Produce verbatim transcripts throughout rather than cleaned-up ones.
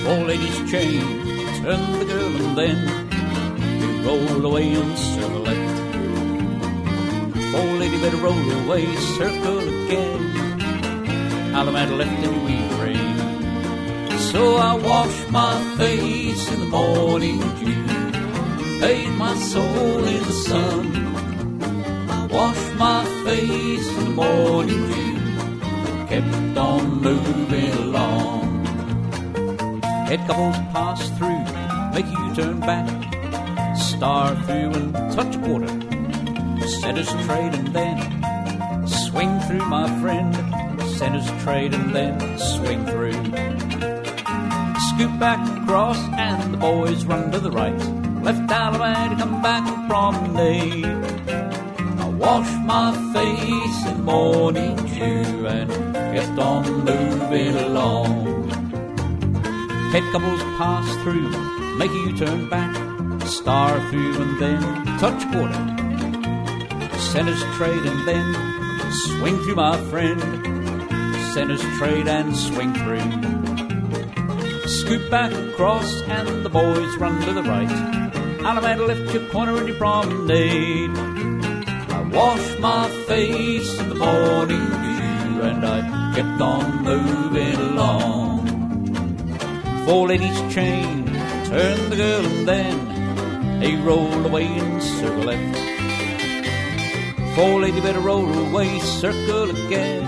Four ladies chain, turn the girl and then they roll away and circle left. Four lady better roll away, circle again. Allemande left and we rain. So I wash my face in the morning dew, bathe my soul in the sun. I wash my face in the morning dew, kept on moving along. Head couples pass through, make you turn back, star through and touch a quarter, centers trade and then swing through, my friend. Centers trade and then swing through. Scoot back across and the boys run to the right. Left Allemande, come back and promenade. I wash my face in the morning dew and kept on moving along. Head couples pass through, make you turn back, star through and then touch quarter. Centers trade and then swing through, my friend. Centers trade and swing through. Scoot back across and the boys run to the right. Allemande left your corner and your promenade. I wash my face in the morning dew and I kept on moving along. Four ladies chain, turn the girl and then they roll away and circle left. Four lady better roll away, circle again.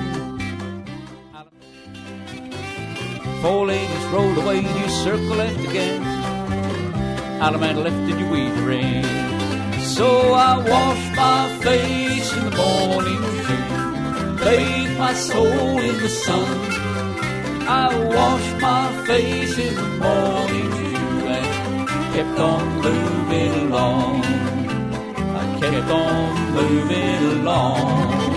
Four ladies rolled away, you circle left again. Allemande left and you weave rain. So I wash my face in the morning dew, bathe my soul in the sun. I wash my face in the morning dew and kept on moving along. I kept on moving along.